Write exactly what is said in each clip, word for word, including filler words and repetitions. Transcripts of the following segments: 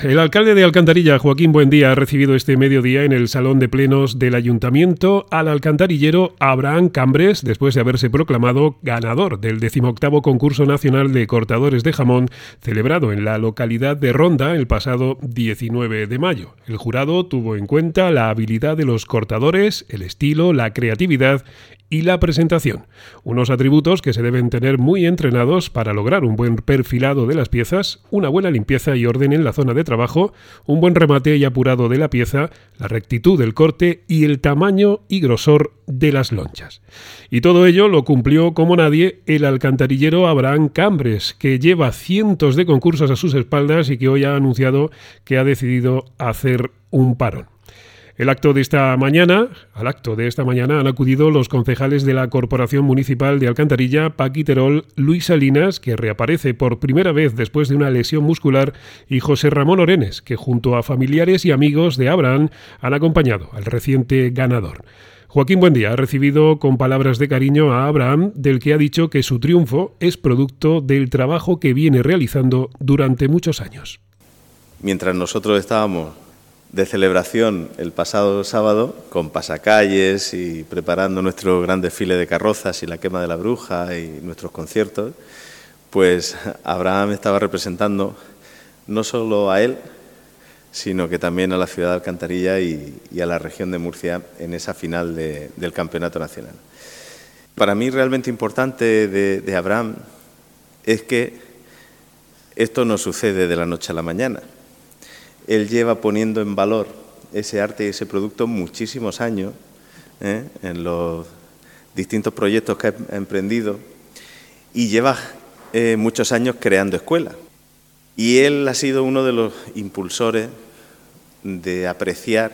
El alcalde de Alcantarilla, Joaquín Buendía, ha recibido este mediodía en el Salón de Plenos del Ayuntamiento al alcantarillero Abraham Cambres, después de haberse proclamado ganador del decimoctavo Concurso Nacional de Cortadores de Jamón, celebrado en la localidad de Ronda el pasado diecinueve de mayo. El jurado tuvo en cuenta la habilidad de los cortadores, el estilo, la creatividad y la presentación, unos atributos que se deben tener muy entrenados para lograr un buen perfilado de las piezas, una buena limpieza y orden en la zona de trabajo, un buen remate y apurado de la pieza, la rectitud del corte y el tamaño y grosor de las lonchas. Y todo ello lo cumplió como nadie el alcantarillero Abraham Cambres, que lleva cientos de concursos a sus espaldas y que hoy ha anunciado que ha decidido hacer un parón. El acto de esta mañana, al acto de esta mañana han acudido los concejales de la Corporación Municipal de Alcantarilla, Paqui Terol, Luis Salinas, que reaparece por primera vez después de una lesión muscular, y José Ramón Orenes, que junto a familiares y amigos de Abraham han acompañado al reciente ganador. Joaquín Buendía ha recibido con palabras de cariño a Abraham, del que ha dicho que su triunfo es producto del trabajo que viene realizando durante muchos años. Mientras nosotros estábamos de celebración el pasado sábado, con pasacalles y preparando nuestro gran desfile de carrozas y la quema de la bruja y nuestros conciertos, pues Abraham estaba representando no solo a él, sino que también a la ciudad de Alcantarilla y, y a la región de Murcia en esa final de, del Campeonato Nacional. Para mí realmente importante de, de Abraham es que esto no sucede de la noche a la mañana. Él lleva poniendo en valor ese arte y ese producto muchísimos años, ¿eh? en los distintos proyectos que ha emprendido, y lleva eh, muchos años creando escuelas. Y él ha sido uno de los impulsores de apreciar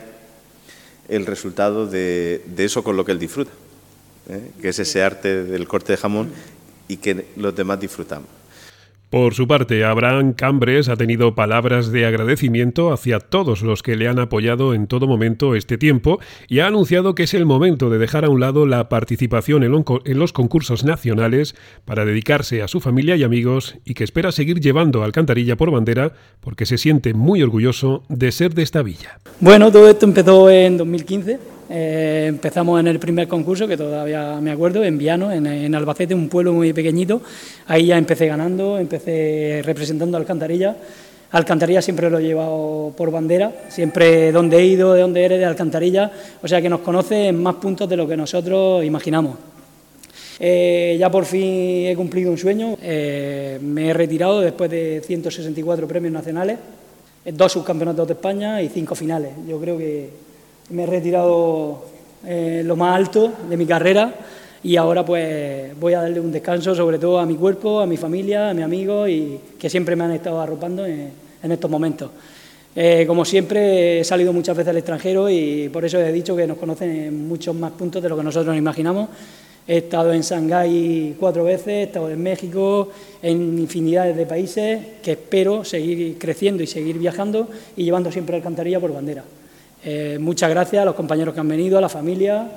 el resultado de, de eso con lo que él disfruta, ¿eh? que es ese arte del corte de jamón y que los demás disfrutamos. Por su parte, Abraham Cambres ha tenido palabras de agradecimiento hacia todos los que le han apoyado en todo momento este tiempo y ha anunciado que es el momento de dejar a un lado la participación en los concursos nacionales para dedicarse a su familia y amigos, y que espera seguir llevando a Alcantarilla por bandera porque se siente muy orgulloso de ser de esta villa. Bueno, todo esto empezó en dos mil quince. Eh, empezamos en el primer concurso, que todavía me acuerdo, en Viano, en, en Albacete, un pueblo muy pequeñito. Ahí ya empecé ganando, empecé representando a Alcantarilla. Alcantarilla siempre lo he llevado por bandera, siempre donde he ido, de donde eres, de Alcantarilla, o sea que nos conoce en más puntos de lo que nosotros imaginamos. Eh, ya por fin he cumplido un sueño, eh, me he retirado después de ciento sesenta y cuatro premios nacionales, dos subcampeonatos de España y cinco finales. Yo creo que me he retirado eh, lo más alto de mi carrera y ahora pues voy a darle un descanso sobre todo a mi cuerpo, a mi familia, a mis amigos, y que siempre me han estado arropando en, en estos momentos. Eh, como siempre he salido muchas veces al extranjero y por eso he dicho que nos conocen en muchos más puntos de lo que nosotros nos imaginamos. He estado en Shanghái cuatro veces, he estado en México, en infinidades de países, que espero seguir creciendo y seguir viajando y llevando siempre Alcantarilla por bandera. Eh, muchas gracias a los compañeros que han venido, a la familia,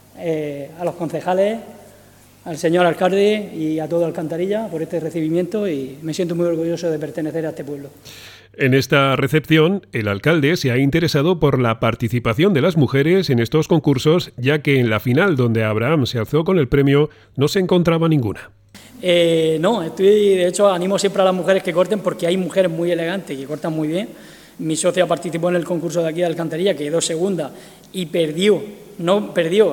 eh, a los concejales, al señor alcalde y a todo Alcantarilla por este recibimiento, y me siento muy orgulloso de pertenecer a este pueblo. En esta recepción, el alcalde se ha interesado por la participación de las mujeres en estos concursos, ya que en la final, donde Abraham se alzó con el premio, no se encontraba ninguna. Eh, no, estoy, de hecho animo siempre a las mujeres que corten, porque hay mujeres muy elegantes que cortan muy bien. Mi socia participó en el concurso de aquí de Alcantarilla, quedó segunda y perdió, no perdió,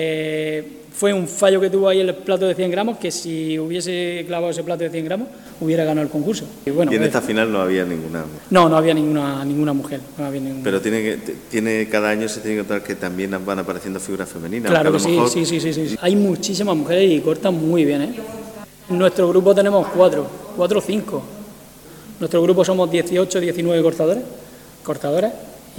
eh, fue un fallo que tuvo ahí el plato de cien gramos, que si hubiese clavado ese plato de cien gramos hubiera ganado el concurso. Y, bueno, y en esta final no había ninguna mujer. No, no había ninguna, ninguna mujer. No había ninguna. Pero tiene que, tiene, cada año se tiene que notar que también van apareciendo figuras femeninas. Claro que sí, mejor... sí, sí, sí, sí. Hay muchísimas mujeres y cortan muy bien, ¿eh? En nuestro grupo tenemos cuatro, cuatro o cinco. Nuestro grupo somos dieciocho, diecinueve cortadores, cortadoras,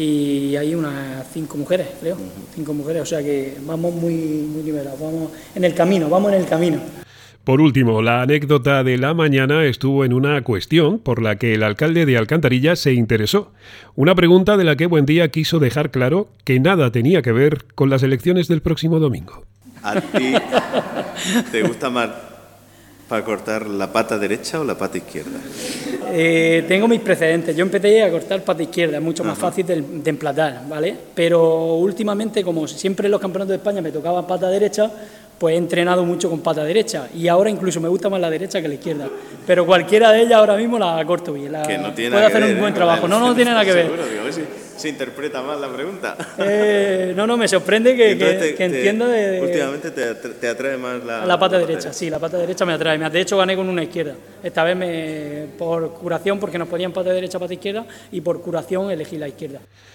y hay unas cinco mujeres, creo, uh-huh. cinco mujeres, o sea que vamos muy, muy nivelados, vamos en el camino, vamos en el camino. Por último, la anécdota de la mañana estuvo en una cuestión por la que el alcalde de Alcantarilla se interesó. Una pregunta de la que Buendía quiso dejar claro que nada tenía que ver con las elecciones del próximo domingo. ¿A ti te gusta más para cortar la pata derecha o la pata izquierda? Eh, tengo mis precedentes. Yo empecé a cortar pata izquierda, es mucho más Ajá. fácil de, de emplatar, ¿vale? Pero últimamente, como siempre en los campeonatos de España me tocaba pata derecha, pues he entrenado mucho con pata derecha y ahora incluso me gusta más la derecha que la izquierda. Pero cualquiera de ellas ahora mismo la corto bien. La, Que no tiene puedo nada hacer que un ver, buen ¿eh? trabajo. No, no, no tiene nada que ver. Seguro, digo, a ver si se interpreta mal la pregunta. Eh, no, no, me sorprende que, Entonces que, te- que te- entienda de, de- Últimamente te, atra- te atrae más la, la pata derecha. Sí, la pata derecha me atrae. De hecho, gané con una izquierda. Esta vez me, por curación, porque nos ponían pata derecha, pata izquierda, y por curación elegí la izquierda.